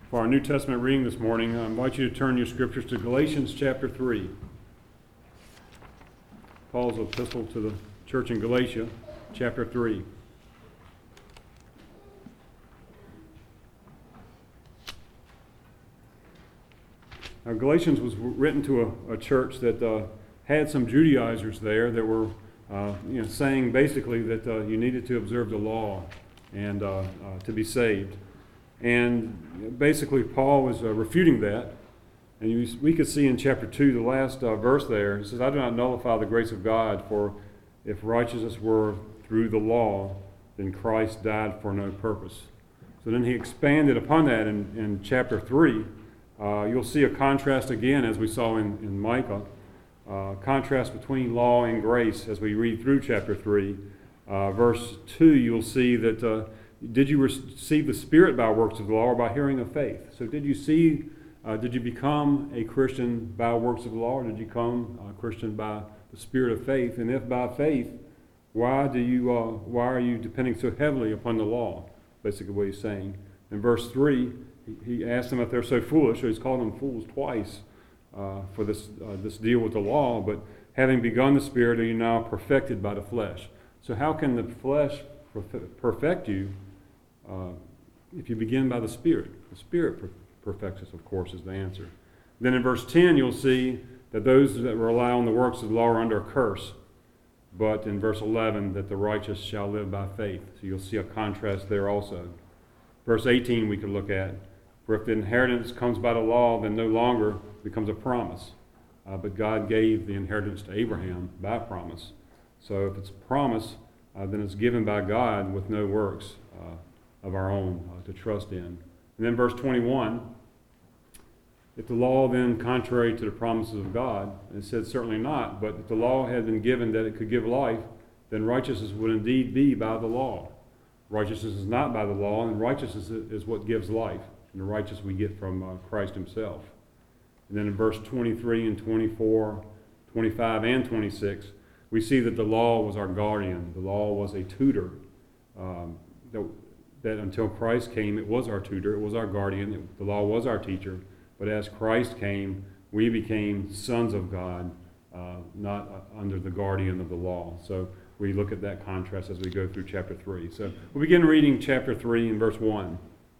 For our New Testament reading this morning, I invite you to turn your scriptures to Galatians chapter 3. Paul's epistle to the church in Galatia, chapter 3. Now, Galatians was written to a church that had some Judaizers there that were saying basically that you needed to observe the law and to be saved. And basically, Paul was refuting that. And we could see in chapter 2, the last verse there, it says, I do not nullify the grace of God, for if righteousness were through the law, then Christ died for no purpose. So then he expanded upon that in chapter 3. You'll see a contrast again, as we saw in Micah, contrast between law and grace as we read through chapter 3. Verse 2, you'll see that did you receive the Spirit by works of the law or by hearing of faith? So did you become a Christian by works of the law, or did you become a Christian by the Spirit of faith? And if by faith, why are you depending so heavily upon the law? Basically what he's saying. In verse 3, he asked them if they're so foolish, so he's called them fools twice for this deal with the law. But having begun the Spirit, are you now perfected by the flesh? So how can the flesh perfect you if you begin by the Spirit? The Spirit perfects us, of course, is the answer. Then in verse 10, you'll see that those that rely on the works of the law are under a curse. But in verse 11, that the righteous shall live by faith. So you'll see a contrast there also. Verse 18 we could look at. For if the inheritance comes by the law, then no longer becomes a promise. But God gave the inheritance to Abraham by promise. So if it's a promise, then it's given by God with no works of our own to trust in. And then verse 21, if the law then contrary to the promises of God, and it said certainly not, but if the law had been given that it could give life, then righteousness would indeed be by the law. Righteousness is not by the law, and righteousness is what gives life. And the righteousness we get from Christ himself. And then in verse 23 and 24, 25 and 26, we see that the law was our guardian. The law was a tutor. That until Christ came, it was our tutor, it was our guardian, the law was our teacher. But as Christ came, we became sons of God, not under the guardian of the law. So we look at that contrast as we go through chapter 3. So we'll begin reading chapter 3 in verse 1.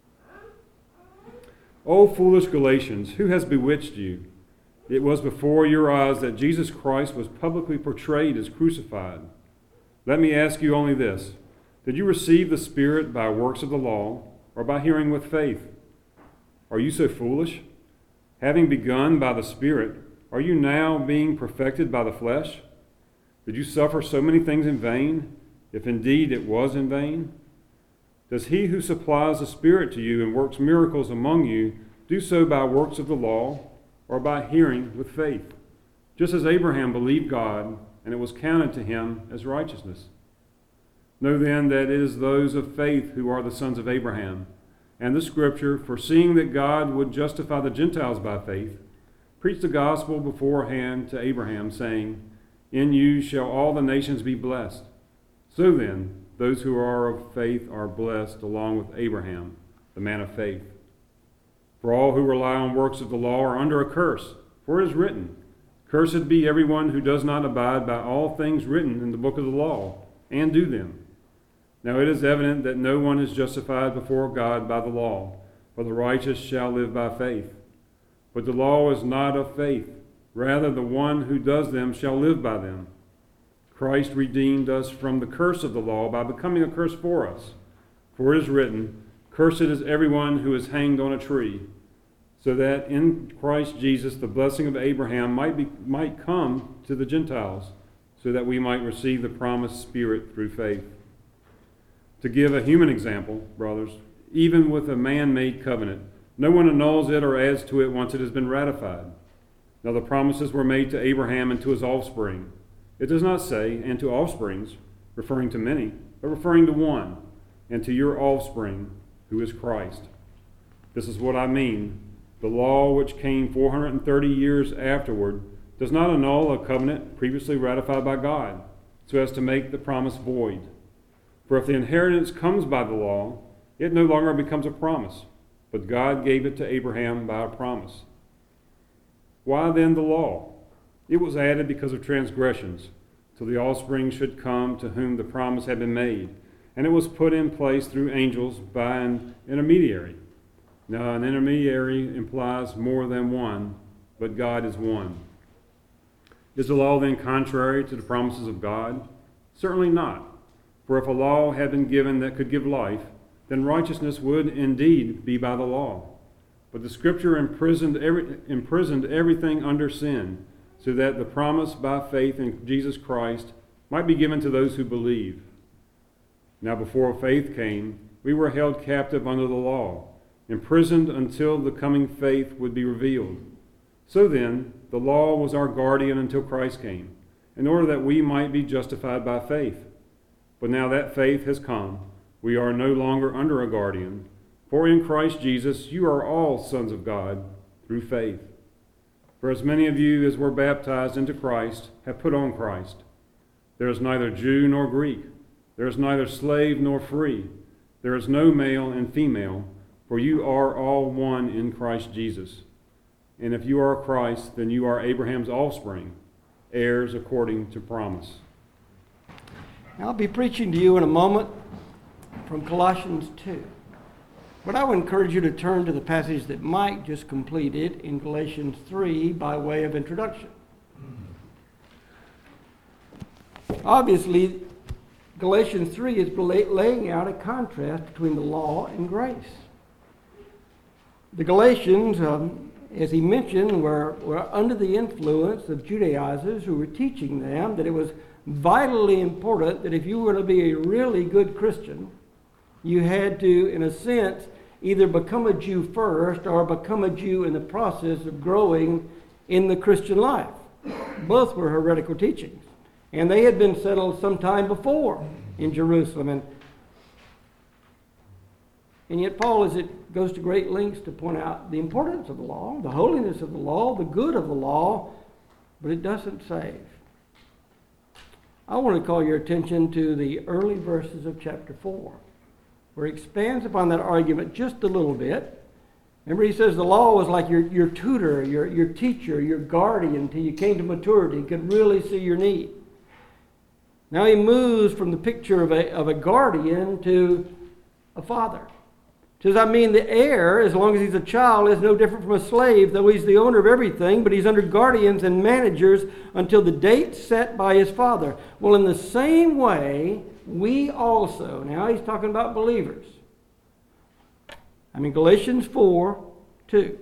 O foolish Galatians, who has bewitched you? It was before your eyes that Jesus Christ was publicly portrayed as crucified. Let me ask you only this. Did you receive the Spirit by works of the law, or by hearing with faith? Are you so foolish? Having begun by the Spirit, are you now being perfected by the flesh? Did you suffer so many things in vain, if indeed it was in vain? Does he who supplies the Spirit to you and works miracles among you do so by works of the law, or by hearing with faith? Just as Abraham believed God, and it was counted to him as righteousness. Know then that it is those of faith who are the sons of Abraham. And the Scripture, foreseeing that God would justify the Gentiles by faith, preached the gospel beforehand to Abraham, saying, In you shall all the nations be blessed. So then, those who are of faith are blessed along with Abraham, the man of faith. For all who rely on works of the law are under a curse, for it is written, Cursed be everyone who does not abide by all things written in the book of the law, and do them. Now it is evident that no one is justified before God by the law, for the righteous shall live by faith. But the law is not of faith. Rather, the one who does them shall live by them. Christ redeemed us from the curse of the law by becoming a curse for us. For it is written, Cursed is everyone who is hanged on a tree, so that in Christ Jesus the blessing of Abraham might come to the Gentiles, so that we might receive the promised Spirit through faith. To give a human example, brothers, even with a man-made covenant, no one annuls it or adds to it once it has been ratified. Now the promises were made to Abraham and to his offspring. It does not say, and to offsprings, referring to many, but referring to one, and to your offspring, who is Christ. This is what I mean. The law, which came 430 years afterward, does not annul a covenant previously ratified by God, so as to make the promise void. For if the inheritance comes by the law, it no longer becomes a promise. but God gave it to Abraham by a promise. Why then the law? It was added because of transgressions, till the offspring should come to whom the promise had been made, and it was put in place through angels by an intermediary. Now, an intermediary implies more than one, but God is one. Is the law then contrary to the promises of God? Certainly not. For if a law had been given that could give life, then righteousness would indeed be by the law. But the Scripture imprisoned everything under sin, so that the promise by faith in Jesus Christ might be given to those who believe. Now before faith came, we were held captive under the law, imprisoned until the coming faith would be revealed. So then, the law was our guardian until Christ came, in order that we might be justified by faith. But now that faith has come, we are no longer under a guardian, for in Christ Jesus you are all sons of God through faith. For as many of you as were baptized into Christ have put on Christ. There is neither Jew nor Greek, there is neither slave nor free, there is no male and female, for you are all one in Christ Jesus. And if you are Christ, then you are Abraham's offspring, heirs according to promise. I'll be preaching to you in a moment from Colossians 2. But I would encourage you to turn to the passage that Mike just completed in Galatians 3 by way of introduction. Obviously, Galatians 3 is laying out a contrast between the law and grace. The Galatians, as he mentioned, were under the influence of Judaizers who were teaching them that it was vitally important that if you were to be a really good Christian, you had to, in a sense, either become a Jew first or become a Jew in the process of growing in the Christian life. Both were heretical teachings. And they had been settled some time before in Jerusalem. And yet Paul, as it goes to great lengths to point out the importance of the law, the holiness of the law, the good of the law, but it doesn't save. I want to call your attention to the early verses of chapter 4, where he expands upon that argument just a little bit. Remember, he says the law was like your tutor, your teacher, your guardian until you came to maturity, could really see your need. Now he moves from the picture of a guardian to a father. He says, I mean, the heir, as long as he's a child, is no different from a slave, though he's the owner of everything, but he's under guardians and managers until the date set by his father. Well, in the same way, we also, now he's talking about believers. Galatians 4:2.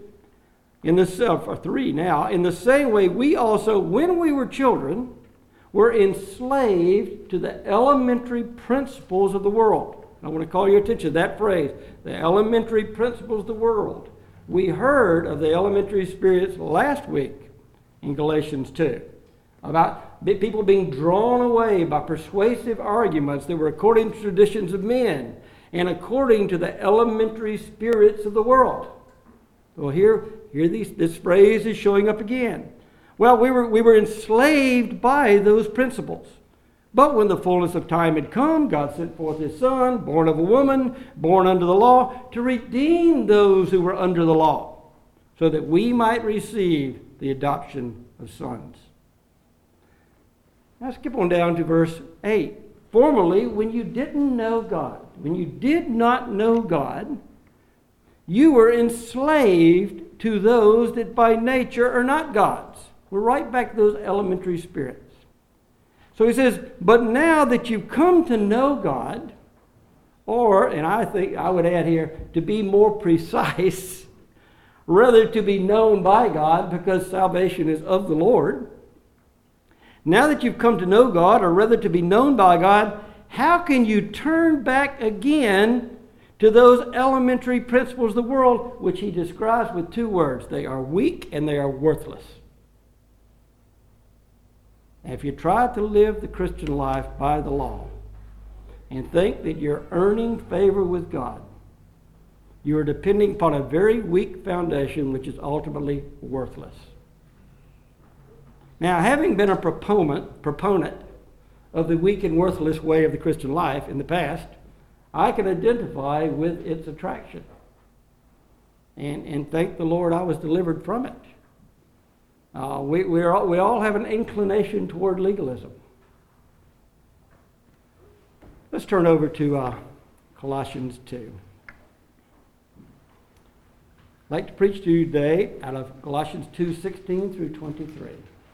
3 now. In the same way, we also, when we were children, were enslaved to the elementary principles of the world. I want to call your attention to that phrase, the elementary principles of the world. We heard of the elementary spirits last week in Galatians 2, about people being drawn away by persuasive arguments that were according to traditions of men and according to the elementary spirits of the world. Well, here this phrase is showing up again. Well, we were enslaved by those principles. But when the fullness of time had come, God sent forth his Son, born of a woman, born under the law, to redeem those who were under the law, so that we might receive the adoption of sons. Now skip on down to verse 8. Formerly, when you didn't know God, when you did not know God, you were enslaved to those that by nature are not God's. We're right back to those elementary spirits. So he says, but now that you've come to know God, or, and I think I would add here, to be more precise, rather to be known by God, because salvation is of the Lord. Now that you've come to know God, or rather to be known by God, how can you turn back again to those elementary principles of the world, which he describes with two words? They are weak and they are worthless. If you try to live the Christian life by the law and think that you're earning favor with God, you are depending upon a very weak foundation which is ultimately worthless. Now, having been a proponent of the weak and worthless way of the Christian life in the past, I can identify with its attraction. and thank the Lord I was delivered from it. We all have an inclination toward legalism. Let's turn over to Colossians 2. I'd like to preach to you today out of Colossians 2:16 through 23.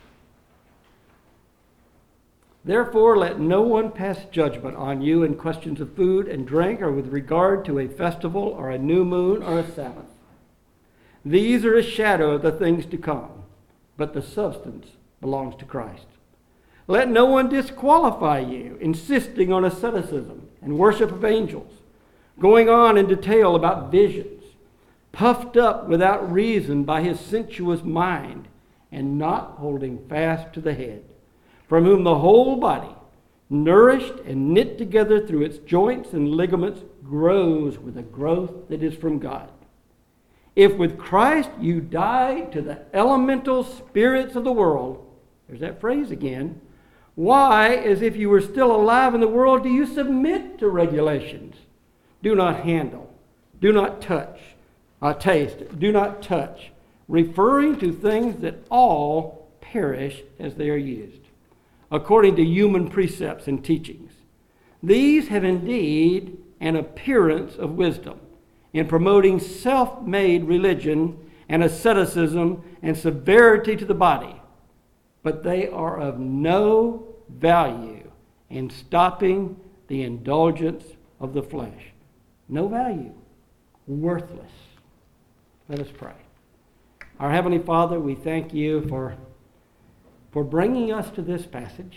Therefore, let no one pass judgment on you in questions of food and drink, or with regard to a festival, or a new moon, or a Sabbath. These are a shadow of the things to come, but the substance belongs to Christ. Let no one disqualify you, insisting on asceticism and worship of angels, going on in detail about visions, puffed up without reason by his sensuous mind, and not holding fast to the head, from whom the whole body, nourished and knit together through its joints and ligaments, grows with a growth that is from God. If with Christ you died to the elemental spirits of the world, there's that phrase again, why, as if you were still alive in the world, do you submit to regulations? Do not handle, do not touch, taste, do not touch, referring to things that all perish as they are used, according to human precepts and teachings. These have indeed an appearance of wisdom in promoting self-made religion and asceticism and severity to the body, but they are of no value in stopping the indulgence of the flesh. No value. Worthless. Let us pray. Our Heavenly Father, we thank you for bringing us to this passage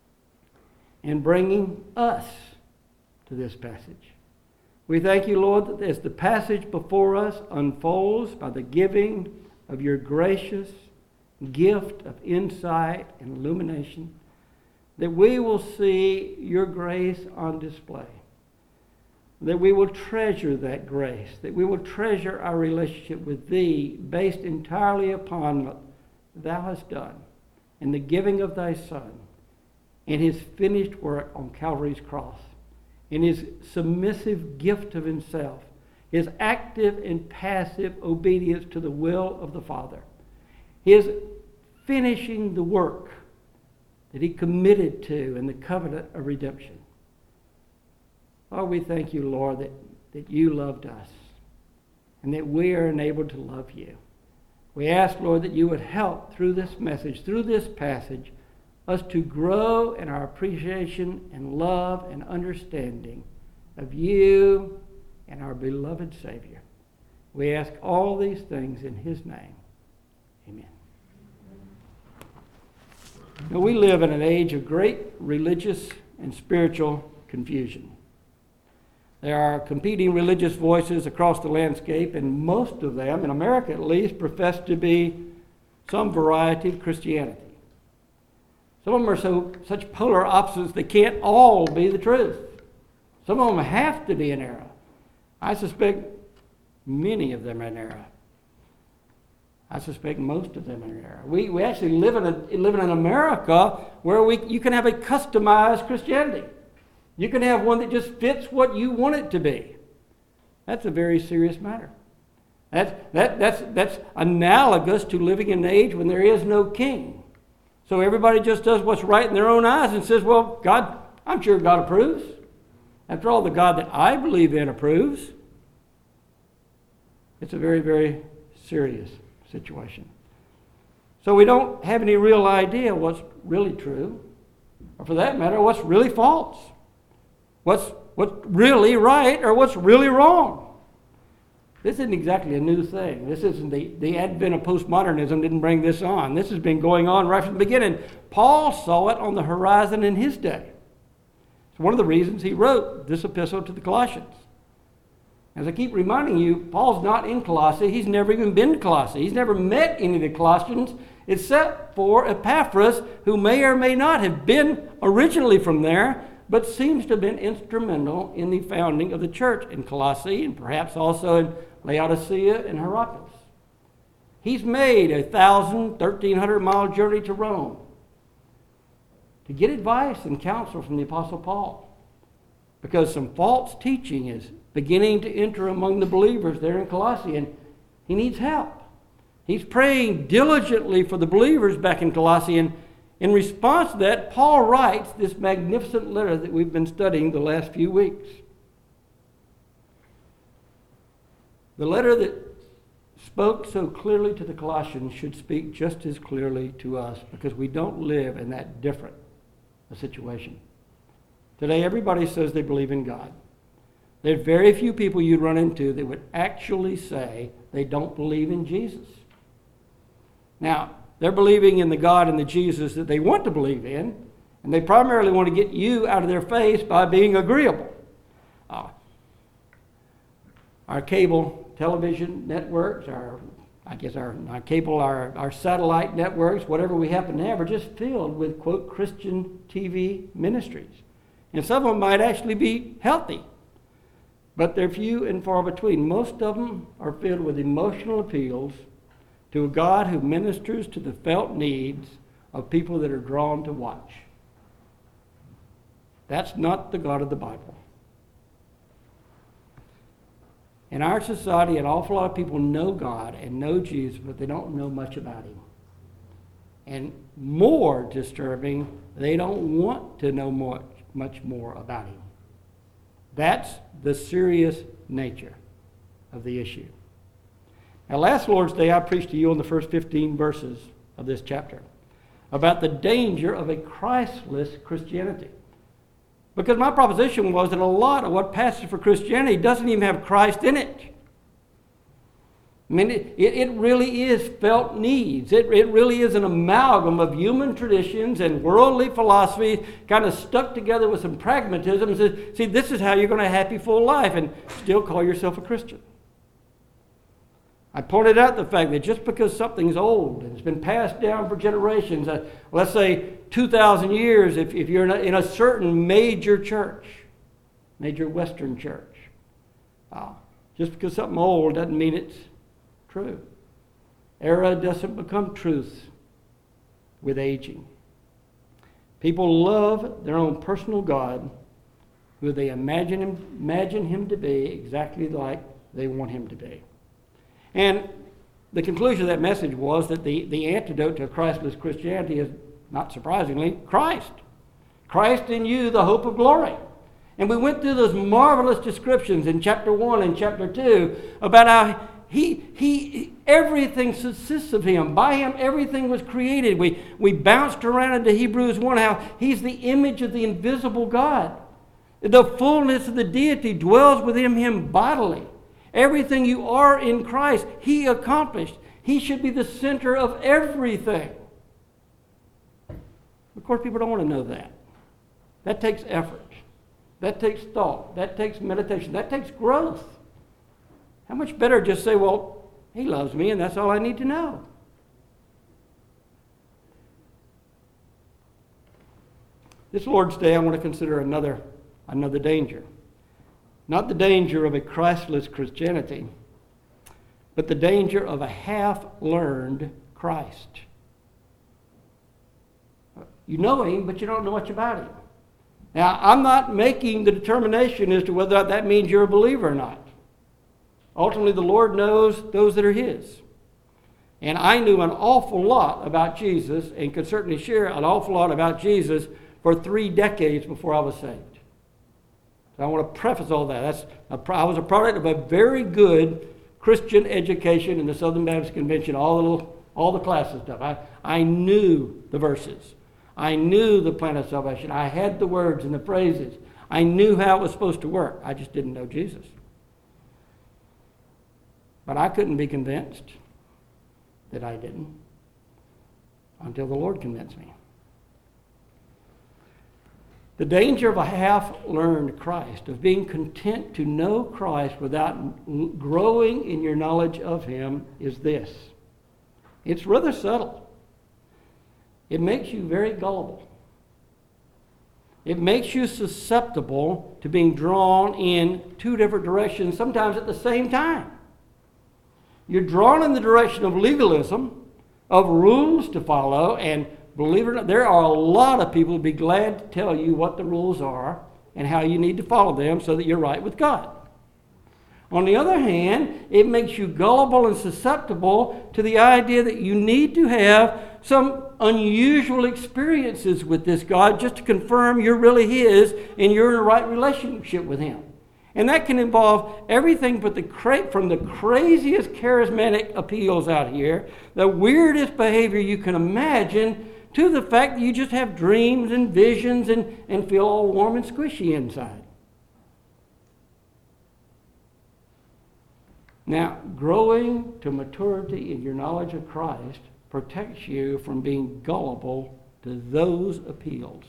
and bringing us to this passage. We thank you, Lord, that as the passage before us unfolds by the giving of your gracious gift of insight and illumination, that we will see your grace on display, that we will treasure that grace, that we will treasure our relationship with thee based entirely upon what thou hast done in the giving of thy Son, in his finished work on Calvary's cross, in his submissive gift of himself, his active and passive obedience to the will of the Father, his finishing the work that he committed to in the covenant of redemption. Oh, we thank you, Lord, that you loved us and that we are enabled to love you. We ask, Lord, that you would help through this message, through this passage, us to grow in our appreciation and love and understanding of you and our beloved Savior. We ask all these things in his name. Amen. Now, we live in an age of great religious and spiritual confusion. There are competing religious voices across the landscape, and most of them, in America at least, profess to be some variety of Christianity. Some of them are such polar opposites they can't all be the truth. Some of them have to be in error. I suspect many of them are in error. I suspect most of them are in error. We actually live in an America where you can have a customized Christianity. You can have one that just fits what you want it to be. That's a very serious matter. That's analogous to living in an age when there is no king. So everybody just does what's right in their own eyes and says, well, God, I'm sure God approves. After all, the God that I believe in approves. It's a very, very serious situation. So we don't have any real idea what's really true, or for that matter, what's really false. What's really right or what's really wrong. This isn't exactly a new thing. This isn't the advent of postmodernism didn't bring this on. This has been going on right from the beginning. Paul saw it on the horizon in his day. It's one of the reasons he wrote this epistle to the Colossians. As I keep reminding you, Paul's not in Colossae. He's never even been to Colossae. He's never met any of the Colossians except for Epaphras, who may or may not have been originally from there, but seems to have been instrumental in the founding of the church in Colossae and perhaps also in Laodicea and Hierapolis. He's made a 1,300-mile journey to Rome to get advice and counsel from the Apostle Paul, because some false teaching is beginning to enter among the believers there in Colossae. And He needs help. He's praying diligently for the believers back in Colossae. And in response to that, Paul writes this magnificent letter that we've been studying the last few weeks. The letter that spoke so clearly to the Colossians should speak just as clearly to us, because we don't live in that different a situation. Today, everybody says they believe in God. There are very few people you'd run into that would actually say they don't believe in Jesus. Now, they're believing in the God and the Jesus that they want to believe in, and they primarily want to get you out of their face by being agreeable. Our cable television networks, our satellite networks, whatever we happen to have, are just filled with, quote, Christian TV ministries. And some of them might actually be healthy, but they're few and far between. Most of them are filled with emotional appeals to a God who ministers to the felt needs of people that are drawn to watch. That's not the God of the Bible. In our society, an awful lot of people know God and know Jesus, but they don't know much about him. And more disturbing, they don't want to know much more about him. That's the serious nature of the issue. Now, last Lord's Day, I preached to you on the first 15 verses of this chapter about the danger of a Christless Christianity. Because my proposition was that a lot of what passes for Christianity doesn't even have Christ in it. I mean, it really is felt needs. It really is an amalgam of human traditions and worldly philosophy kind of stuck together with some pragmatism and says, see, this is how you're going to have a happy, full life and still call yourself a Christian. I pointed out the fact that just because something's old and it's been passed down for generations, let's say 2,000 years, if you're in a certain major church, major Western church, just because something old doesn't mean it's true. Error doesn't become truth with aging. People love their own personal God, who they imagine him to be exactly like they want him to be. And the conclusion of that message was that the antidote to a Christless Christianity is, not surprisingly, Christ. Christ in you, the hope of glory. And we went through those marvelous descriptions in chapter 1 and chapter 2 about how he everything subsists of him. By him, everything was created. We bounced around into Hebrews 1, how he's the image of the invisible God. The fullness of the deity dwells within him bodily. Everything you are in Christ, he accomplished. He should be the center of everything. Of course, people don't want to know that. That takes effort. That takes thought. That takes meditation. That takes growth. How much better just say, well, he loves me and that's all I need to know. This Lord's Day, I want to consider another danger. Not the danger of a Christless Christianity, but the danger of a half-learned Christ. You know him, but you don't know much about him. Now, I'm not making the determination as to whether that means you're a believer or not. Ultimately, the Lord knows those that are his. And I knew an awful lot about Jesus and could certainly share an awful lot about Jesus for 3 decades before I was saved. So I want to preface all that. I was a product of a very good Christian education in the Southern Baptist Convention, all the classes stuff. I knew the verses. I knew the plan of salvation. I had the words and the phrases. I knew how it was supposed to work. I just didn't know Jesus. But I couldn't be convinced that I didn't until the Lord convinced me. The danger of a half-learned Christ, of being content to know Christ without growing in your knowledge of him, is this. It's rather subtle. It makes you very gullible. It makes you susceptible to being drawn in 2 different directions, sometimes at the same time. You're drawn in the direction of legalism, of rules to follow, and believe it or not, there are a lot of people who'd be glad to tell you what the rules are and how you need to follow them so that you're right with God. On the other hand, it makes you gullible and susceptible to the idea that you need to have some unusual experiences with this God just to confirm you're really His and you're in a right relationship with Him. And that can involve everything but from the craziest charismatic appeals out here, the weirdest behavior you can imagine, to the fact that you just have dreams and visions and feel all warm and squishy inside. Now, growing to maturity in your knowledge of Christ protects you from being gullible to those appeals.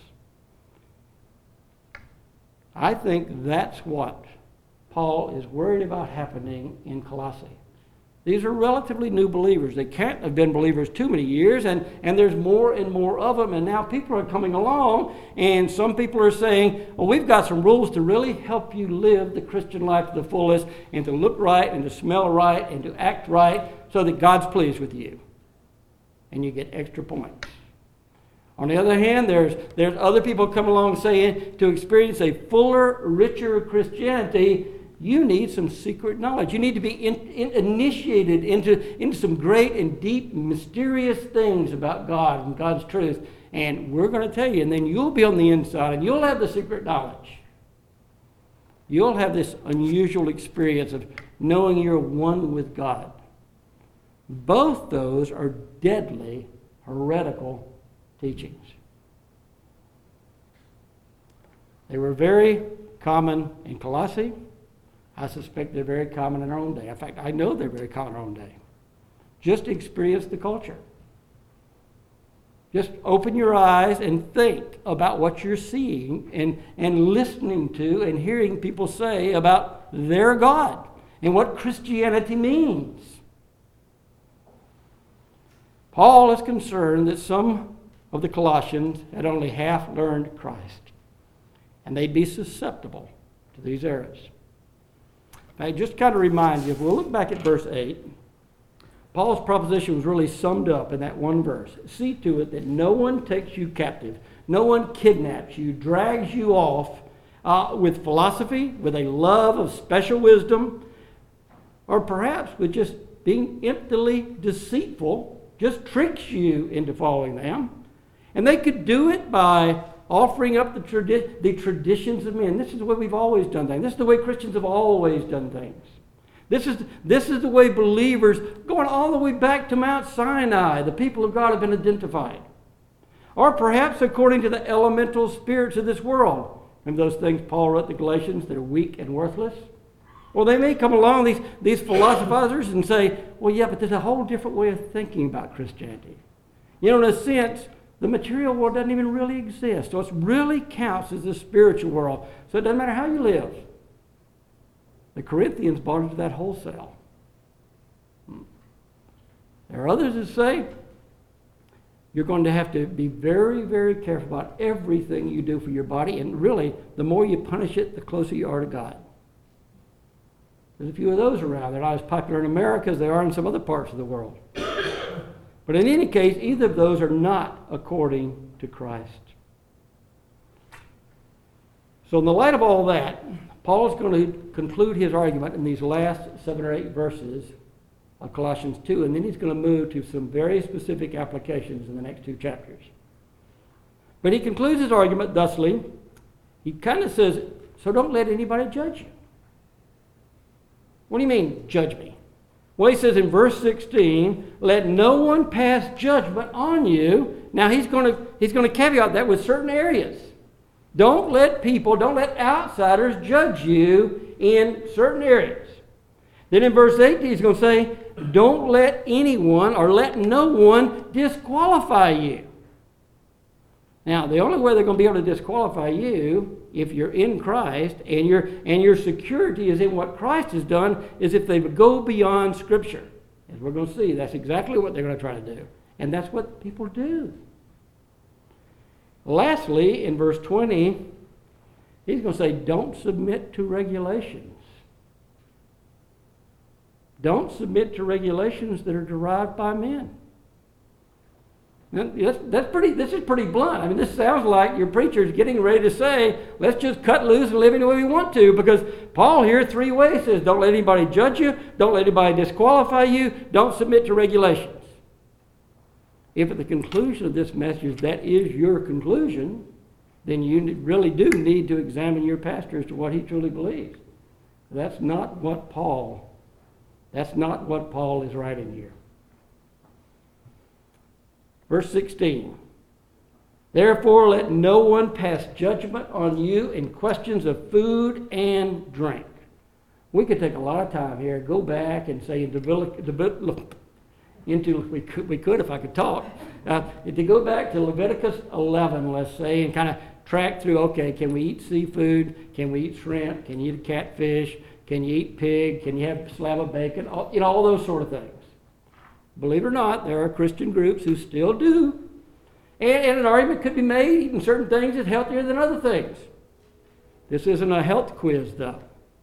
I think that's what Paul is worried about happening in Colossae. These are relatively new believers. They can't have been believers too many years, and there's more and more of them, and now people are coming along, and some people are saying, well, we've got some rules to really help you live the Christian life to the fullest, and to look right, and to smell right, and to act right, so that God's pleased with you. And you get extra points. On the other hand, there's other people come along saying to experience a fuller, richer Christianity, you need some secret knowledge. You need to be initiated into some great and deep, mysterious things about God and God's truth. And we're going to tell you, and then you'll be on the inside, and you'll have the secret knowledge. You'll have this unusual experience of knowing you're one with God. Both those are deadly, heretical teachings. They were very common in Colossae. I suspect they're very common in our own day. In fact, I know they're very common in our own day. Just experience the culture. Just open your eyes and think about what you're seeing and listening to and hearing people say about their God and what Christianity means. Paul is concerned that some of the Colossians had only half learned Christ, and they'd be susceptible to these errors. Now, just kind of remind you, if we'll look back at verse 8, Paul's proposition was really summed up in that one verse. See to it that no one takes you captive, no one kidnaps you, drags you off with philosophy, with a love of special wisdom, or perhaps with just being emptily deceitful, just tricks you into following them. And they could do it by offering up the traditions of men. This is the way we've always done things. This is the way Christians have always done things. This is the way believers, going all the way back to Mount Sinai, the people of God have been identified. Or perhaps according to the elemental spirits of this world. And those things Paul wrote to Galatians that are weak and worthless. Well, they may come along, these philosophizers, and say, well, yeah, but there's a whole different way of thinking about Christianity. You know, in a sense, the material world doesn't even really exist. So it really counts as the spiritual world. So it doesn't matter how you live. The Corinthians bought into that wholesale. There are others that say, you're going to have to be very, very careful about everything you do for your body. And really, the more you punish it, the closer you are to God. There's a few of those around. They're not as popular in America as they are in some other parts of the world. But in any case, either of those are not according to Christ. So in the light of all that, Paul is going to conclude his argument in these last 7 or 8 verses of Colossians 2, and then he's going to move to some very specific applications in the next 2 chapters. But he concludes his argument thusly. He kind of says, so don't let anybody judge you. What do you mean, judge me? Well, he says in verse 16, let no one pass judgment on you. Now, he's going to caveat that with certain areas. Don't let outsiders judge you in certain areas. Then in verse 18, he's going to say, don't let anyone or let no one disqualify you. Now, the only way they're going to be able to disqualify you, if you're in Christ and your security is in what Christ has done, is if they would go beyond Scripture. As we're going to see, that's exactly what they're going to try to do. And that's what people do. Lastly, in verse 20, he's going to say, don't submit to regulations. Don't submit to regulations that are derived by men. This is pretty blunt. I mean, this sounds like your preacher's getting ready to say, let's just cut loose and live any way we want to, because Paul here 3 ways says, don't let anybody judge you, don't let anybody disqualify you, don't submit to regulations. If at the conclusion of this message that is your conclusion, then you really do need to examine your pastor as to what he truly believes. That's not what Paul is writing here. Verse 16. Therefore, let no one pass judgment on you in questions of food and drink. We could take a lot of time here, go back and say we could if I could talk. To go back to Leviticus 11, let's say, and kind of track through, okay, can we eat seafood? Can we eat shrimp? Can you eat catfish? Can you eat pig? Can you have a slab of bacon? All those sort of things. Believe it or not, there are Christian groups who still do. And an argument could be made, eating certain things is healthier than other things. This isn't a health quiz, though.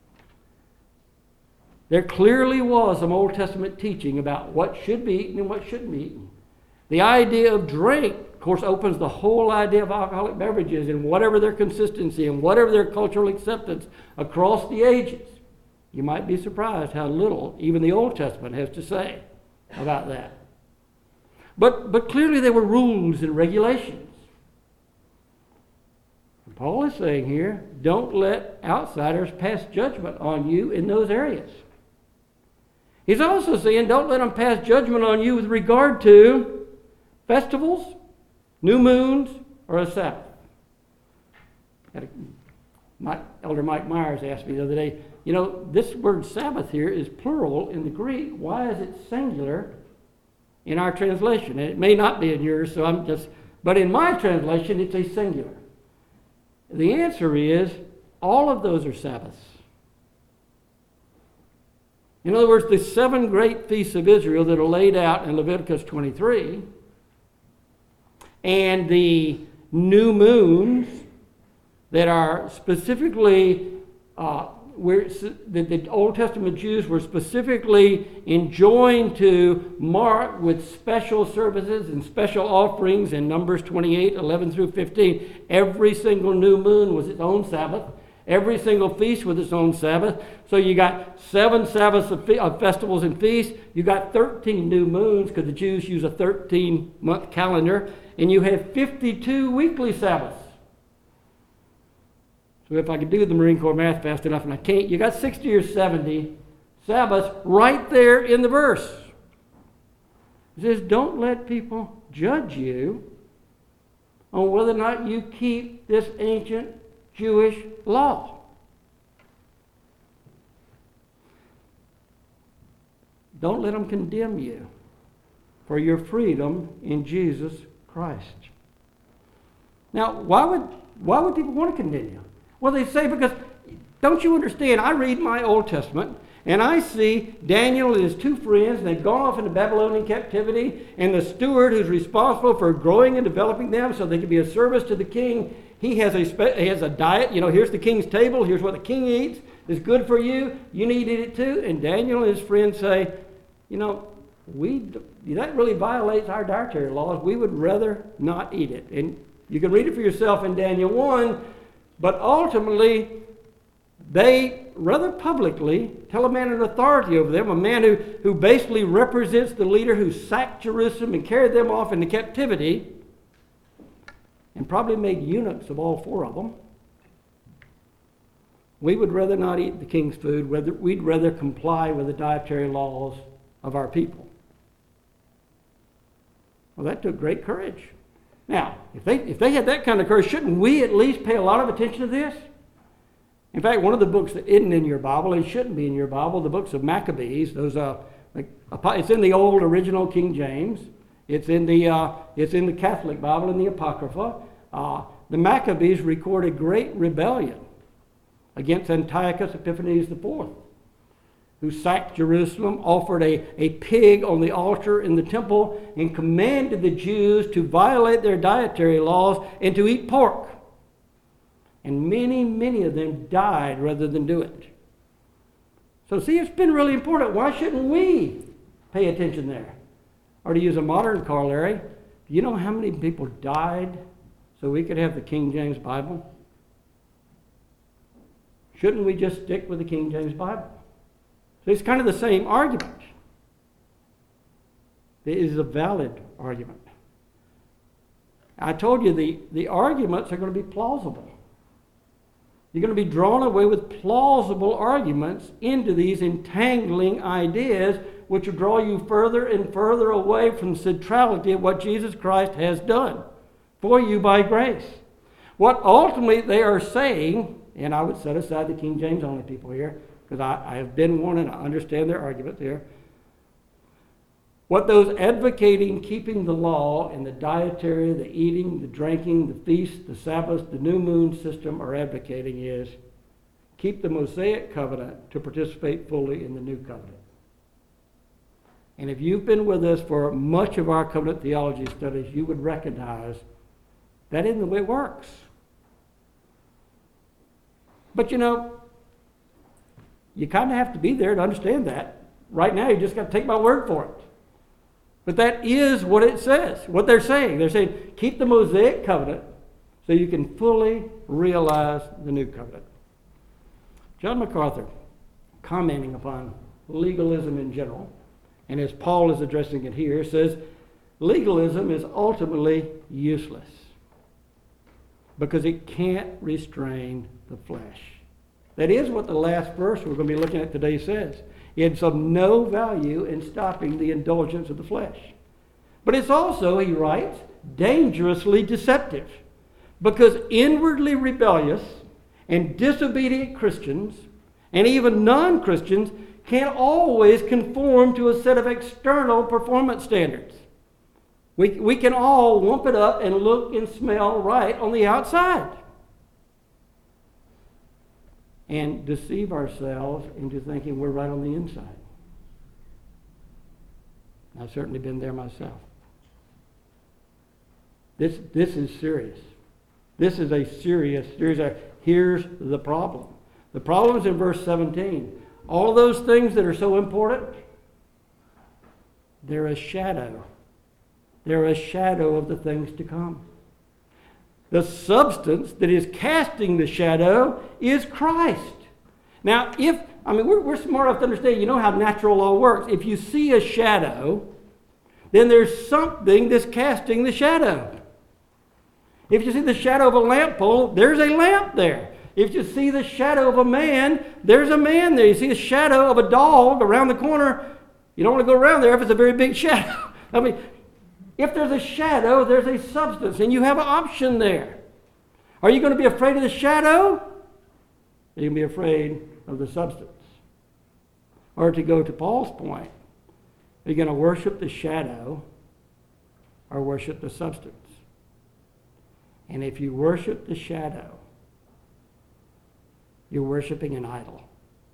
There clearly was some Old Testament teaching about what should be eaten and what shouldn't be eaten. The idea of drink, of course, opens the whole idea of alcoholic beverages and whatever their consistency and whatever their cultural acceptance across the ages. You might be surprised how little even the Old Testament has to say about that. But clearly there were rules and regulations. And Paul is saying here, don't let outsiders pass judgment on you in those areas. He's also saying, don't let them pass judgment on you with regard to festivals, new moons, or a Sabbath. Elder Mike Myers asked me the other day, this word Sabbath here is plural in the Greek. Why is it singular in our translation? And it may not be in yours, but in my translation, it's a singular. The answer is, all of those are Sabbaths. In other words, the 7 great feasts of Israel that are laid out in Leviticus 23, and the new moons that are specifically, the Old Testament Jews were specifically enjoined to mark with special services and special offerings in Numbers 28, 11 through 15. Every single new moon was its own Sabbath. Every single feast with its own Sabbath. So you got 7 Sabbaths of festivals and feasts. You got 13 new moons because the Jews use a 13-month calendar. And you have 52 weekly Sabbaths. So if I could do the Marine Corps math fast enough, and I can't, you got 60 or 70 Sabbaths right there in the verse. It says, don't let people judge you on whether or not you keep this ancient Jewish law. Don't let them condemn you for your freedom in Jesus Christ. Now, why would people want to condemn you? Well, they say, because don't you understand? I read my Old Testament and I see Daniel and his 2 friends, and they've gone off into Babylonian captivity, and the steward who's responsible for growing and developing them so they can be of service to the king, he has a diet. Here's the king's table. Here's what the king eats. It's good for you. You need to eat it too. And Daniel and his friends say, that really violates our dietary laws. We would rather not eat it. And you can read it for yourself in Daniel 1. But ultimately, they rather publicly tell a man in authority over them, a man who basically represents the leader who sacked Jerusalem and carried them off into captivity, and probably made eunuchs of all 4 of them. We would rather not eat the king's food. We'd rather comply with the dietary laws of our people. Well, that took great courage. Now, if they had that kind of courage, shouldn't we at least pay a lot of attention to this? In fact, one of the books that isn't in your Bible and shouldn't be in your Bible, the books of Maccabees, it's in the old original King James. It's in the Catholic Bible, in the Apocrypha. The Maccabees record a great rebellion against Antiochus Epiphanes IV, who sacked Jerusalem, offered a pig on the altar in the temple, and commanded the Jews to violate their dietary laws and to eat pork. And many, many of them died rather than do it. So see, it's been really important. Why shouldn't we pay attention there? Or to use a modern corollary, Do you know how many people died so we could have the King James Bible? Shouldn't we just stick with the King James Bible? So it's kind of the same argument. It is a valid argument. I told you the arguments are going to be plausible. You're going to be drawn away with plausible arguments into these entangling ideas, which will draw you further and further away from the centrality of what Jesus Christ has done for you by grace. What ultimately they are saying, and I would set aside the King James only people here, because I have been one and I understand their argument there. What those advocating keeping the law and the dietary, the eating, the drinking, the feast, the Sabbath, the new moon system are advocating is keep the Mosaic covenant to participate fully in the new covenant. And if you've been with us for much of our covenant theology studies, you would recognize that isn't the way it works. But you know, you kind of have to be there to understand that. Right now, you just got to take my word for it. But that is what it says, what they're saying. They're saying, keep the Mosaic covenant so you can fully realize the new covenant. John MacArthur, commenting upon legalism in general, and as Paul is addressing it here, says, legalism is ultimately useless because it can't restrain the flesh. That is what the last verse we're going to be looking at today says. It's of no value in stopping the indulgence of the flesh. But it's also, he writes, dangerously deceptive, because inwardly rebellious and disobedient Christians, and even non-Christians, can't always conform to a set of external performance standards. We can all wump it up and look and smell right on the outside, and deceive ourselves into thinking we're right on the inside. I've certainly been there myself. This is serious. This is a serious. Here's the problem. The problem is in verse 17. All those things that are so important, they're a shadow. They're a shadow of the things to come. The substance that is casting the shadow is Christ. Now, we're smart enough to understand, you know how natural law works. If you see a shadow, then there's something that's casting the shadow. If you see the shadow of a lamp pole, there's a lamp there. If you see the shadow of a man, there's a man there. You see the shadow of a dog around the corner, you don't want to go around there if it's a very big shadow. If there's a shadow, there's a substance, and you have an option there. Are you going to be afraid of the shadow? Or you can be afraid of the substance. Or to go to Paul's point, are you going to worship the shadow or worship the substance? And if you worship the shadow, you're worshiping an idol.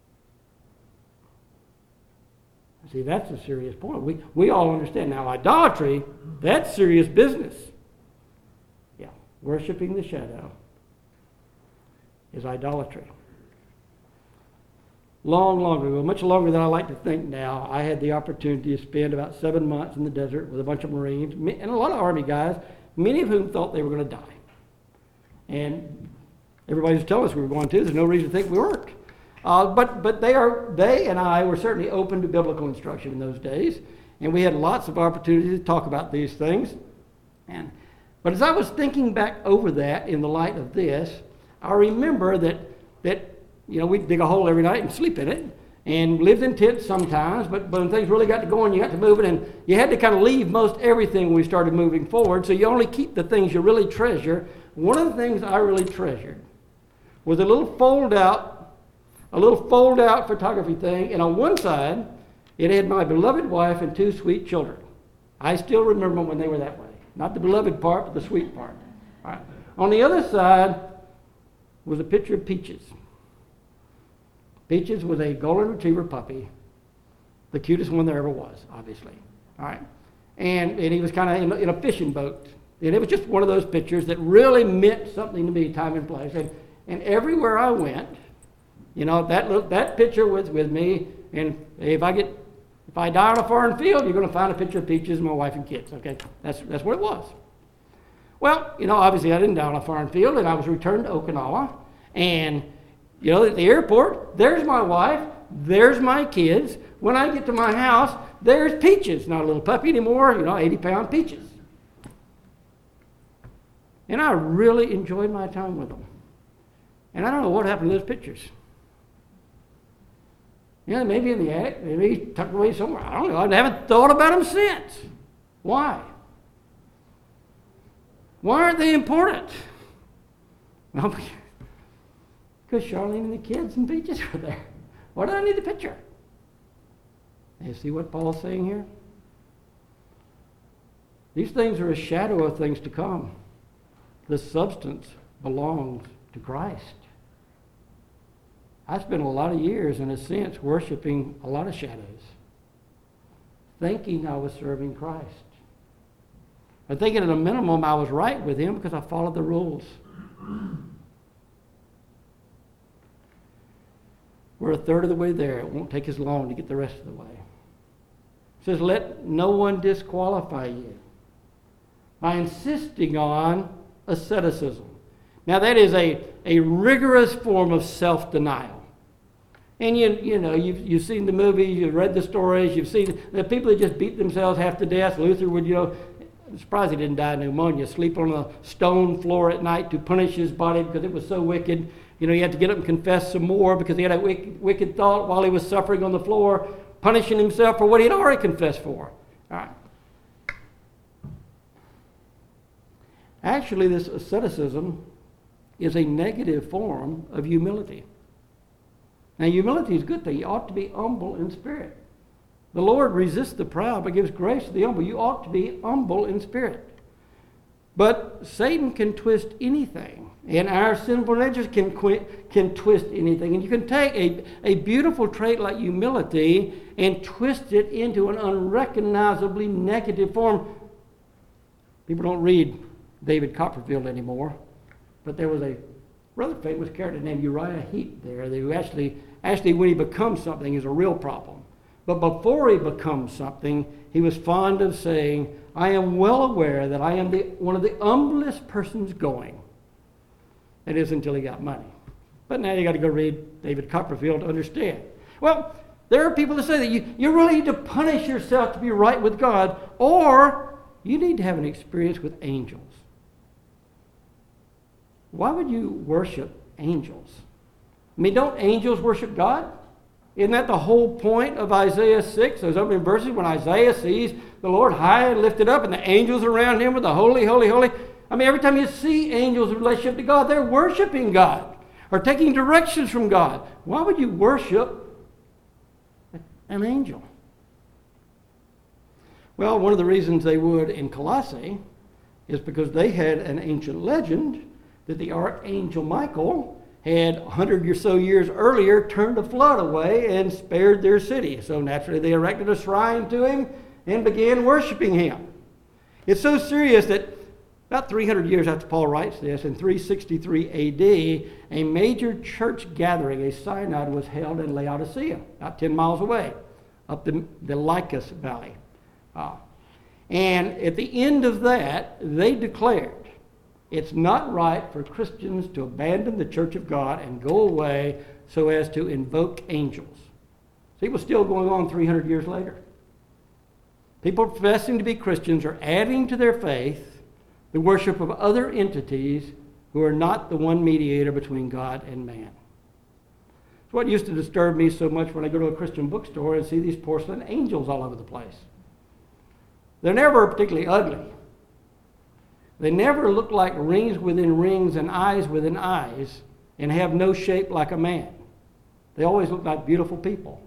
See, that's a serious point. We all understand. Now, idolatry, that's serious business. Yeah, worshiping the shadow is idolatry. Long ago, much longer than I like to think now, I had the opportunity to spend about 7 months in the desert with a bunch of Marines and a lot of Army guys, many of whom thought they were going to die. And everybody was telling us we were going to. There's no reason to think we weren't. But they and I were certainly open to biblical instruction in those days, and we had lots of opportunities to talk about these things. But as I was thinking back over that in the light of this, I remember that we'd dig a hole every night and sleep in it, and lived in tents sometimes. But when things really got to going, you got to move it, and you had to kind of leave most everything when we started moving forward. So you only keep the things you really treasure. One of the things I really treasured was a little fold out photography thing, and on one side, it had my beloved wife and 2 sweet children. I still remember when they were that way. Not the beloved part, but the sweet part. All right. On the other side was a picture of Peaches. Peaches was a golden retriever puppy, the cutest one there ever was, obviously. All right. And he was kind of in a fishing boat. And it was just one of those pictures that really meant something to me, time and place. And everywhere I went, that picture was with me, and if I If I die on a foreign field, you're going to find a picture of Peaches and my wife and kids. Okay, that's what it was. Well, obviously I didn't die on a foreign field, and I was returned to Okinawa. And, at the airport, there's my wife, there's my kids. When I get to my house, there's Peaches, not a little puppy anymore, 80-pound Peaches. And I really enjoyed my time with them. And I don't know what happened to those pictures. Maybe in the attic, maybe tucked away somewhere. I don't know. I haven't thought about them since. Why? Why aren't they important? Well, because Charlene and the kids and Peaches are there. Why do I need the picture? You see what Paul's saying here? These things are a shadow of things to come. The substance belongs to Christ. I spent a lot of years, in a sense, worshiping a lot of shadows, thinking I was serving Christ. But thinking at a minimum I was right with him because I followed the rules. We're a third of the way there. It won't take as long to get the rest of the way. It says, let no one disqualify you by insisting on asceticism. Now that is a rigorous form of self-denial. And you've seen the movies, you've read the stories, you've seen the people that just beat themselves half to death. Luther would, I'm surprised he didn't die of pneumonia, sleep on a stone floor at night to punish his body because it was so wicked. He had to get up and confess some more because he had a wicked thought while he was suffering on the floor, punishing himself for what he had already confessed for. All right. Actually, this asceticism is a negative form of humility. Now, humility is a good thing. You ought to be humble in spirit. The Lord resists the proud but gives grace to the humble. You ought to be humble in spirit. But Satan can twist anything. And our sinful natures can twist anything. And you can take a beautiful trait like humility and twist it into an unrecognizably negative form. People don't read David Copperfield anymore. But there was a rather famous character named Uriah Heep there who actually when he becomes something is a real problem. But before he becomes something, he was fond of saying, I am well aware that I am one of the humblest persons going. That is until he got money. But now you got to go read David Copperfield to understand. Well, there are people that say that you really need to punish yourself to be right with God, or you need to have an experience with angels. Why would you worship angels? I mean, don't angels worship God? Isn't that the whole point of Isaiah 6, those opening verses, when Isaiah sees the Lord high and lifted up and the angels around him with the holy, holy, holy? I mean, every time you see angels in relationship to God, they're worshiping God or taking directions from God. Why would you worship an angel? Well, one of the reasons they would in Colossae is because they had an ancient legend that the archangel Michael had 100 or so years earlier turned a flood away and spared their city. So naturally they erected a shrine to him and began worshiping him. It's so serious that about 300 years after Paul writes this, in 363 AD, a major church gathering, a synod, was held in Laodicea, about 10 miles away, up the Lycus Valley. And at the end of that, they declared, it's not right for Christians to abandon the church of God and go away so as to invoke angels. See, it was still going on 300 years later. People professing to be Christians are adding to their faith the worship of other entities who are not the one mediator between God and man. It's what used to disturb me so much when I go to a Christian bookstore and see these porcelain angels all over the place. They're never particularly ugly. They never look like rings within rings and eyes within eyes and have no shape like a man. They always look like beautiful people.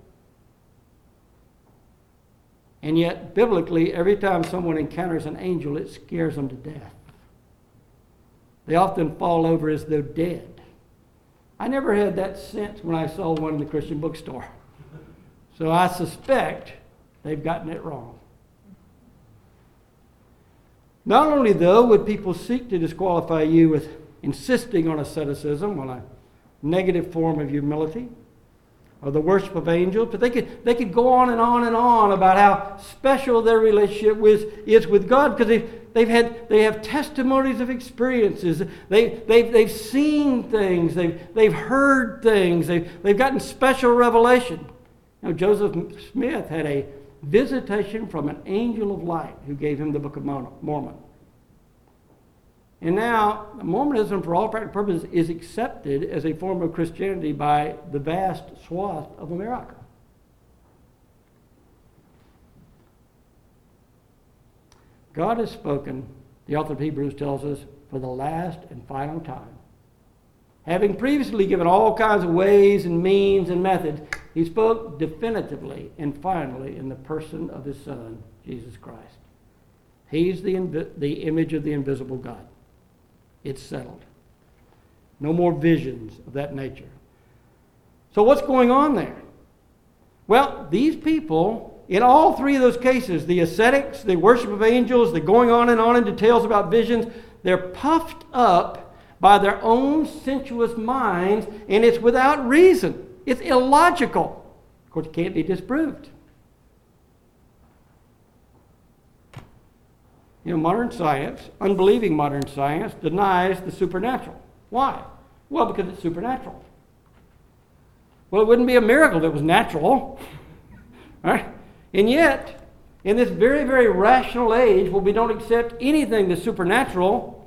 And yet, biblically, every time someone encounters an angel, it scares them to death. They often fall over as though dead. I never had that sense when I saw one in the Christian bookstore. So I suspect they've gotten it wrong. Not only, though, would people seek to disqualify you with insisting on asceticism, on a negative form of humility, or the worship of angels, but they could go on and on and on about how special their relationship is with God, because they have testimonies of experiences. They've seen things. They've heard things. They've gotten special revelation. Now, Joseph Smith had a visitation from an angel of light who gave him the Book of Mormon. And now, Mormonism, for all practical purposes, is accepted as a form of Christianity by the vast swath of America. God has spoken, the author of Hebrews tells us, for the last and final time. Having previously given all kinds of ways and means and methods, he spoke definitively and finally in the person of his Son, Jesus Christ. He's the image of the invisible God. It's settled. No more visions of that nature. So what's going on there? Well, these people, in all three of those cases, the ascetics, the worship of angels, the going on and on in details about visions, they're puffed up by their own sensuous minds, and it's without reason. It's illogical. Of course, it can't be disproved. You know, modern science, unbelieving modern science, denies the supernatural. Why? Well, because it's supernatural. Well, it wouldn't be a miracle if it was natural. Right? And yet, in this very, very rational age where we don't accept anything that's supernatural,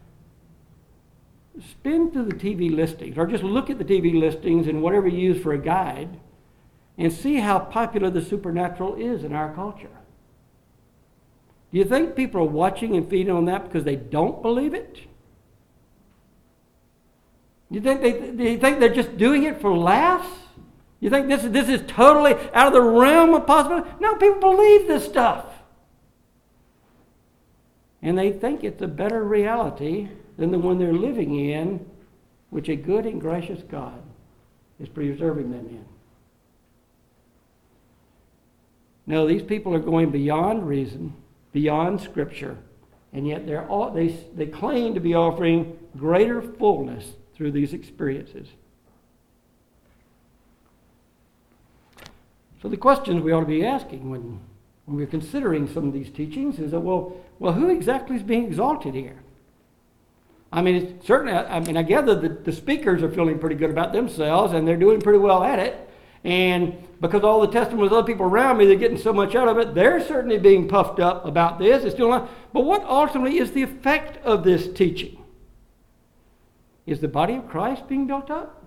spin through the TV listings, or just look at the TV listings and whatever you use for a guide, and see how popular the supernatural is in our culture. Do you think people are watching and feeding on that because they don't believe it? Do you think they're just doing it for laughs? You think this is totally out of the realm of possibility? No, people believe this stuff. And they think it's a better reality than the one they're living in, which a good and gracious God is preserving them in. No, these people are going beyond reason, beyond Scripture, and yet they claim to be offering greater fullness through these experiences. So the questions we ought to be asking when we're considering some of these teachings is that, well, who exactly is being exalted here? I mean, I gather that the speakers are feeling pretty good about themselves, and they're doing pretty well at it. And because all the testimonies of other people around me, they're getting so much out of it, they're certainly being puffed up about this. It's still not. But what ultimately is the effect of this teaching? Is the body of Christ being built up?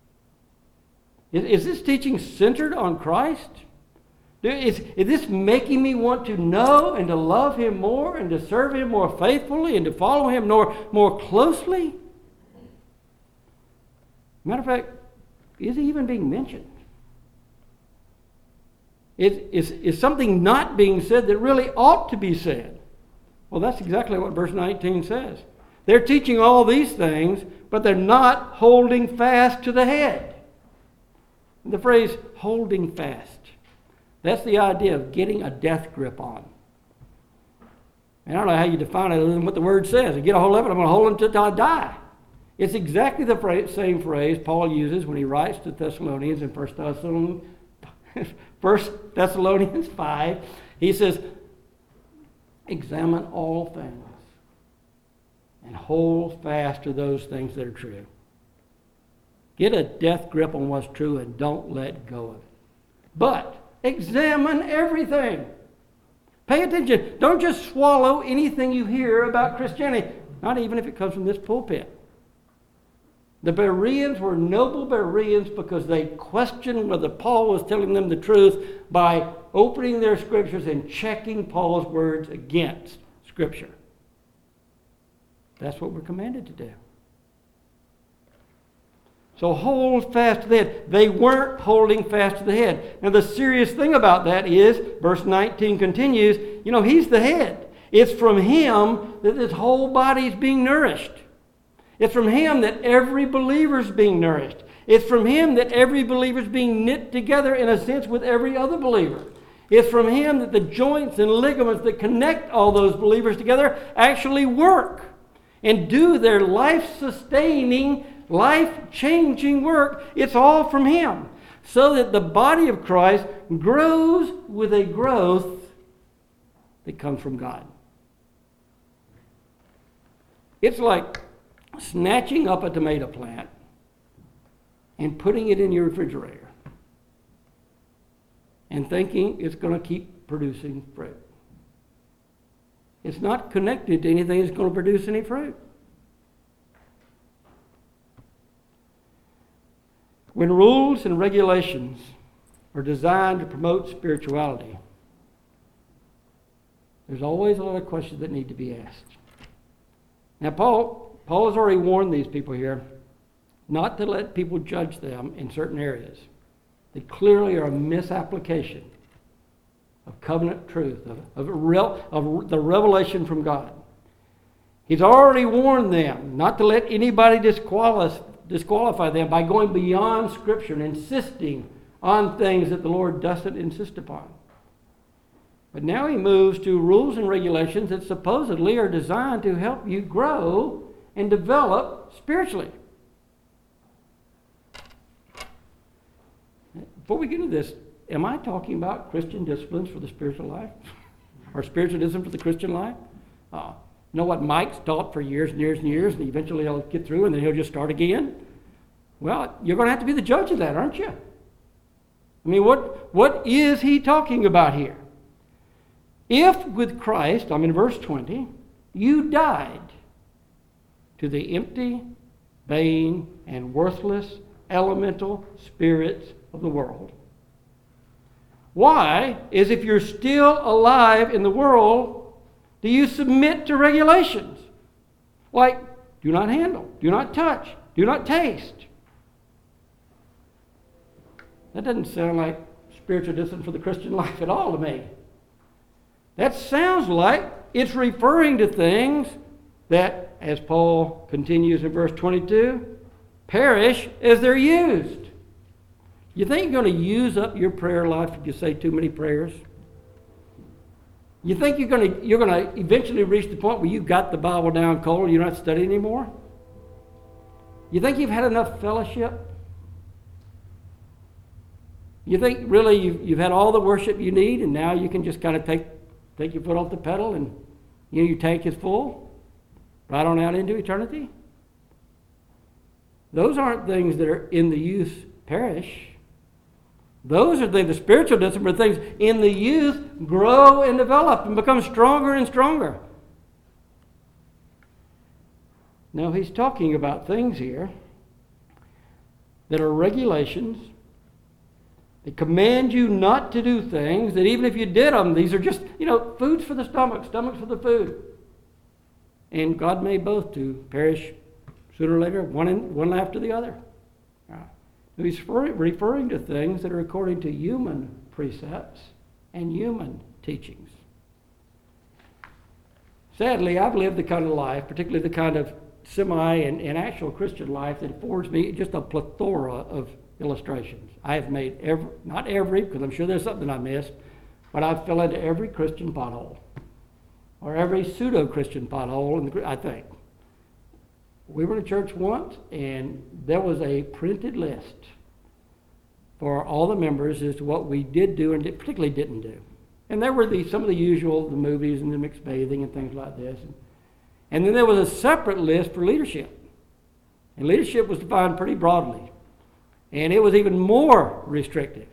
Is this teaching centered on Christ? Is this making me want to know and to love Him more and to serve Him more faithfully and to follow Him more closely? Matter of fact, is He even being mentioned? Is something not being said that really ought to be said? Well, that's exactly what verse 19 says. They're teaching all these things, but they're not holding fast to the head. The phrase holding fast, that's the idea of getting a death grip on. And I don't know how you define it other than what the word says. I get a hold of it, I'm going to hold it until I die. It's exactly the same phrase Paul uses when he writes to Thessalonians in 1 Thessalonians 5. He says, examine all things and hold fast to those things that are true. Get a death grip on what's true and don't let go of it. But examine everything. Pay attention. Don't just swallow anything you hear about Christianity, not even if it comes from this pulpit. The Bereans were noble Bereans because they questioned whether Paul was telling them the truth by opening their scriptures and checking Paul's words against Scripture. That's what we're commanded to do. So hold fast to the head. They weren't holding fast to the head. Now the serious thing about that is, verse 19 continues, He's the head. It's from Him that this whole body is being nourished. It's from Him that every believer is being nourished. It's from Him that every believer is being knit together in a sense with every other believer. It's from Him that the joints and ligaments that connect all those believers together actually work and do their life-sustaining, life-changing work. It's all from Him. so that the body of Christ grows with a growth that comes from God. It's like snatching up a tomato plant and putting it in your refrigerator and thinking it's going to keep producing fruit. It's not connected to anything that's going to produce any fruit. When rules and regulations are designed to promote spirituality, there's always a lot of questions that need to be asked. Now, Paul has already warned these people here not to let people judge them in certain areas. They clearly are a misapplication of covenant truth, of the revelation from God. He's already warned them not to let anybody disqualify them by going beyond Scripture and insisting on things that the Lord doesn't insist upon. But now he moves to rules and regulations that supposedly are designed to help you grow and develop spiritually. Before we get into this, am I talking about Christian disciplines for the spiritual life? Or spiritualism for the Christian life? You know what Mike's taught for years and years and years, and eventually he'll get through and then he'll just start again? Well, you're going to have to be the judge of that, aren't you? I mean, what is he talking about here? If with Christ, I'm in verse 20, you died to the empty, vain, and worthless elemental spirits of the world, why, as if you're still alive in the world, do you submit to regulations? Like, do not handle, do not touch, do not taste. That doesn't sound like spiritual discipline for the Christian life at all to me. That sounds like it's referring to things that, as Paul continues in verse 22, perish as they're used. You think you're going to use up your prayer life if you say too many prayers? You think you're going to eventually reach the point where you've got the Bible down cold and you're not studying anymore? You think you've had enough fellowship? You think really you've had all the worship you need and now you can just kind of take your foot off the pedal and your tank is full? Right on out into eternity? Those aren't things that are in the youth perish. Those are the spiritual discipline things in the youth grow and develop and become stronger and stronger. Now he's talking about things here that are regulations that command you not to do things that even if you did them, these are just, foods for the stomach, stomachs for the food. And God made both to perish sooner or later, one after the other. He's referring to things that are according to human precepts and human teachings. Sadly, I've lived the kind of life, particularly the kind of semi and actual Christian life, that affords me just a plethora of illustrations. I have made not every, because I'm sure there's something I missed, but I've fell into every Christian pothole, or every pseudo-Christian pothole, I think. We were in a church once, and there was a printed list for all the members as to what we did do and particularly didn't do. And there were some of the usual, the movies and the mixed bathing and things like this. And then there was a separate list for leadership. And leadership was defined pretty broadly. And it was even more restrictive.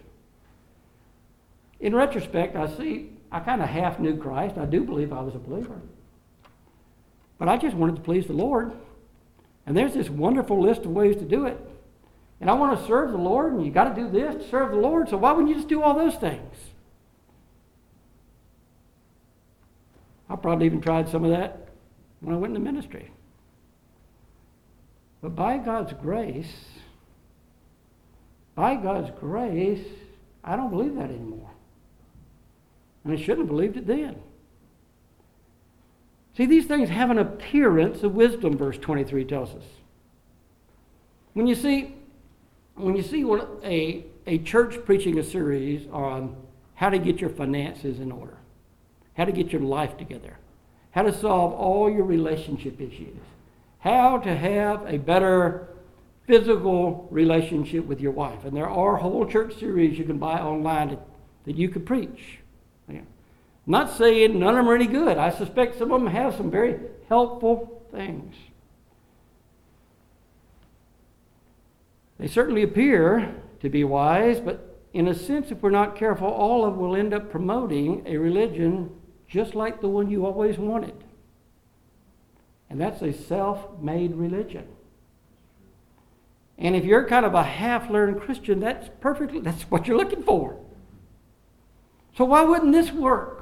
In retrospect, I kind of half knew Christ. I do believe I was a believer. But I just wanted to please the Lord. And there's this wonderful list of ways to do it. And I want to serve the Lord, and you got to do this to serve the Lord, so why wouldn't you just do all those things? I probably even tried some of that when I went into ministry. But by God's grace, I don't believe that anymore. And I shouldn't have believed it then. See, these things have an appearance of wisdom, verse 23 tells us. When you see a church preaching a series on how to get your finances in order, how to get your life together, how to solve all your relationship issues, how to have a better physical relationship with your wife. And there are whole church series you can buy online that you could preach. Yeah. I'm not saying none of them are any good. I suspect some of them have some very helpful things. They certainly appear to be wise, but in a sense, if we're not careful, all of them will end up promoting a religion just like the one you always wanted. And that's a self-made religion. And if you're kind of a half-learned Christian, that's what you're looking for. So why wouldn't this work?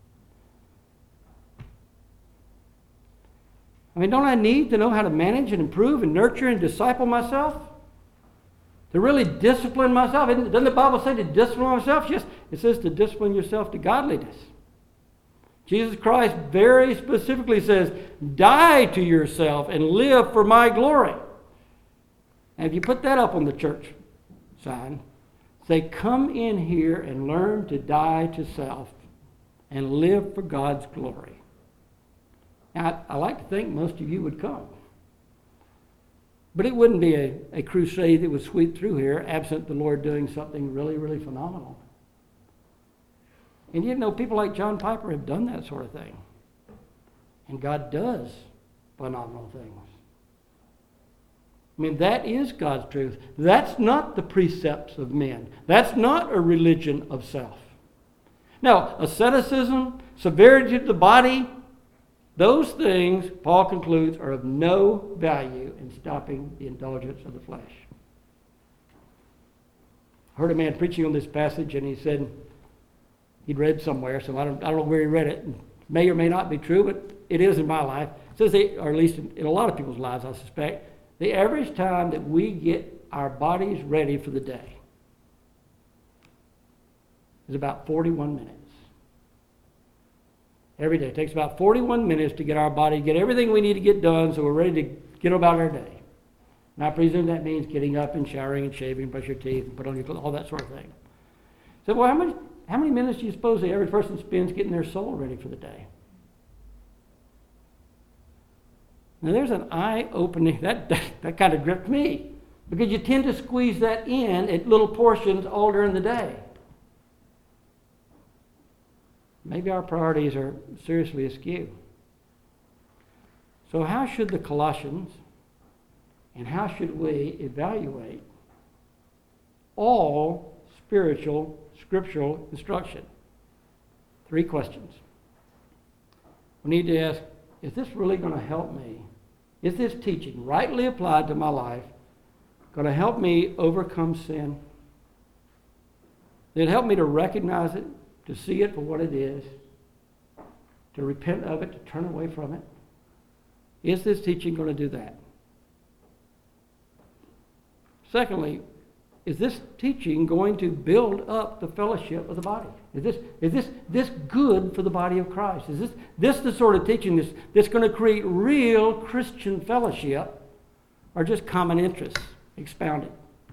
I mean, don't I need to know how to manage and improve and nurture and disciple myself? To really discipline myself? Doesn't the Bible say to discipline myself? Yes, it says to discipline yourself to godliness. Jesus Christ very specifically says, die to yourself and live for my glory. And if you put that up on the church sign, say, come in here and learn to die to self and live for God's glory. Now, I like to think most of you would come. But it wouldn't be a crusade that would sweep through here absent the Lord doing something really, really phenomenal. And you know, people like John Piper have done that sort of thing. And God does phenomenal things. I mean, that is God's truth. That's not the precepts of men. That's not a religion of self. Now, asceticism, severity to the body, those things, Paul concludes, are of no value in stopping the indulgence of the flesh. I heard a man preaching on this passage, and he said he'd read somewhere, so I don't know where he read it. It may or may not be true, but it is in my life. It says, or at least in a lot of people's lives, I suspect, the average time that we get our bodies ready for the day is about 41 minutes. Every day. It takes about 41 minutes to get our body, get everything we need to get done so we're ready to get about our day. And I presume that means getting up and showering and shaving, brush your teeth, and put on your clothes, all that sort of thing. So, well, how many minutes do you suppose the average person spends getting their soul ready for the day? Now, there's an eye-opening, that kind of gripped me, because you tend to squeeze that in at little portions all during the day. Maybe our priorities are seriously askew. So how should the Colossians and how should we evaluate all spiritual, scriptural instruction? 3 questions. We need to ask, is this really going to help me? Is this teaching, rightly applied to my life, going to help me overcome sin? Did it help me to recognize it, to see it for what it is, to repent of it, to turn away from it? Is this teaching going to do that? Secondly, is this teaching going to build up the fellowship of the body? Is this good for the body of Christ? Is this the sort of teaching that's going to create real Christian fellowship, or just common interests expounded?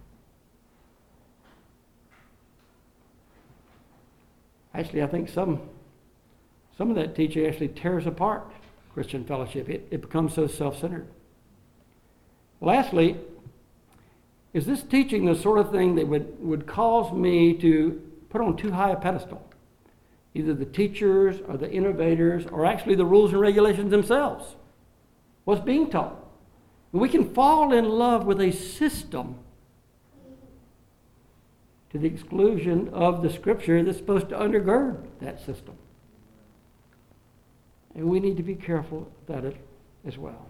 Actually, I think some of that teaching actually tears apart Christian fellowship. It becomes so self-centered. Lastly, is this teaching the sort of thing that would cause me to put on too high a pedestal either the teachers or the innovators or actually the rules and regulations themselves? What's being taught? And we can fall in love with a system to the exclusion of the Scripture that's supposed to undergird that system. And we need to be careful about it as well.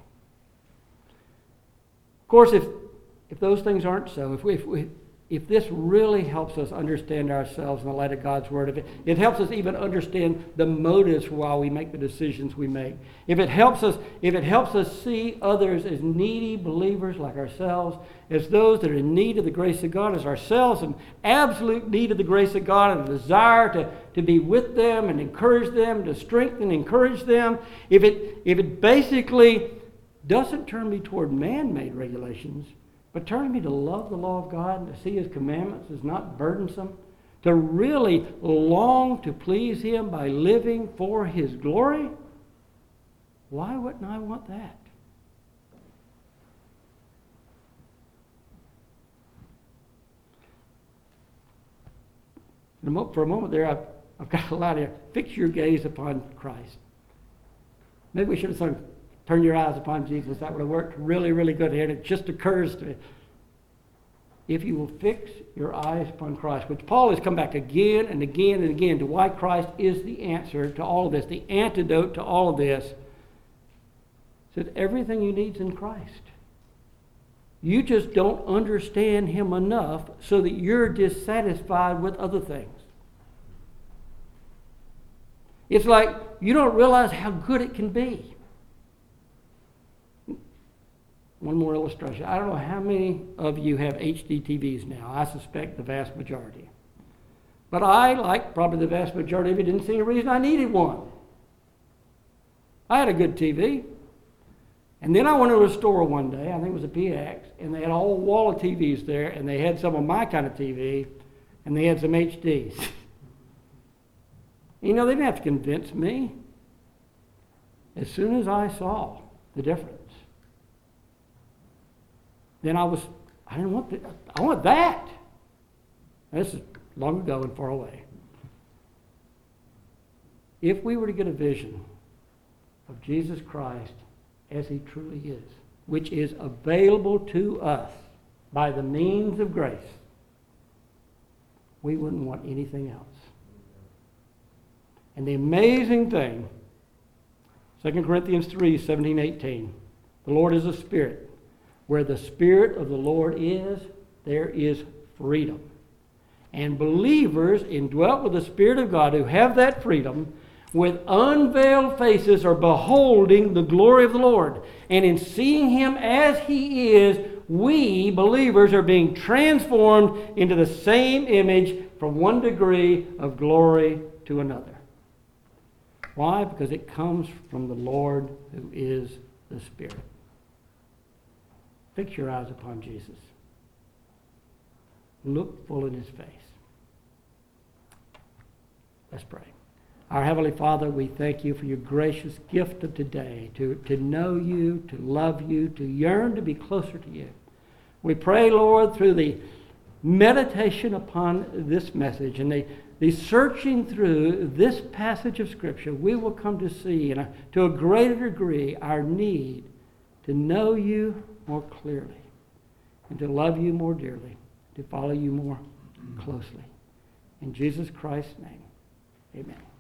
Of course, if those things aren't so, if this really helps us understand ourselves in the light of God's Word, if it helps us even understand the motives for why we make the decisions we make, if it helps us see others as needy believers like ourselves, as those that are in need of the grace of God, as ourselves in absolute need of the grace of God, and a desire to be with them and encourage them, to strengthen and encourage them, if it basically doesn't turn me toward man-made regulations, but turns me to love the law of God and to see His commandments as not burdensome, to really long to please Him by living for His glory, why wouldn't I want that? For a moment there, I've got a lot of fix your gaze upon Christ. Maybe we should have sung Turn Your Eyes Upon Jesus. That would have worked really, really good here. And it just occurs to me. If you will fix your eyes upon Christ, which Paul has come back again and again and again to why Christ is the answer to all of this, the antidote to all of this, said everything you need is in Christ. You just don't understand Him enough so that you're dissatisfied with other things. It's like you don't realize how good it can be. One more illustration. I don't know how many of you have HD TVs now. I suspect the vast majority. But I, like probably the vast majority of you, didn't see a reason I needed one. I had a good TV. And then I went to a store one day, I think it was a PX, and they had a whole wall of TVs there, and they had some of my kind of TV, and they had some HDs. You know, they didn't have to convince me. As soon as I saw the difference, then I didn't want that. I want that. This is long ago and far away. If we were to get a vision of Jesus Christ as He truly is, which is available to us by the means of grace, we wouldn't want anything else. And the amazing thing, 2 Corinthians 3, 17, 18, the Lord is a spirit. Where the Spirit of the Lord is, there is freedom. And believers indwelt with the Spirit of God who have that freedom, with unveiled faces are beholding the glory of the Lord. And in seeing Him as He is, we, believers, are being transformed into the same image from one degree of glory to another. Why? Because it comes from the Lord who is the Spirit. Fix your eyes upon Jesus. Look full in His face. Let's pray. Our Heavenly Father, we thank You for Your gracious gift of today, to know You, to love You, to yearn to be closer to You. We pray, Lord, through the meditation upon this message and the searching through this passage of Scripture, we will come to see, to a greater degree, our need to know You more clearly, and to love You more dearly, to follow You more closely. In Jesus Christ's name, amen.